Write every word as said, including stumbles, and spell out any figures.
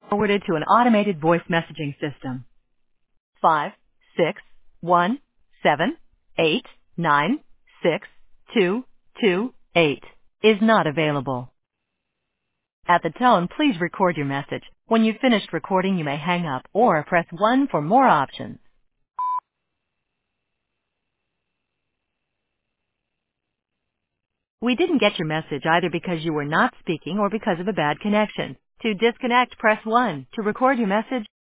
Forwarded to an automated voice messaging system. Five, six, one, seven, eight, nine, six, two, two, eight is not available. At the tone, please record your message. When you've finished recording, you may hang up or press one for more options. We didn't get your message either because you were not speaking or because of a bad connection. To disconnect, press one. To record your message,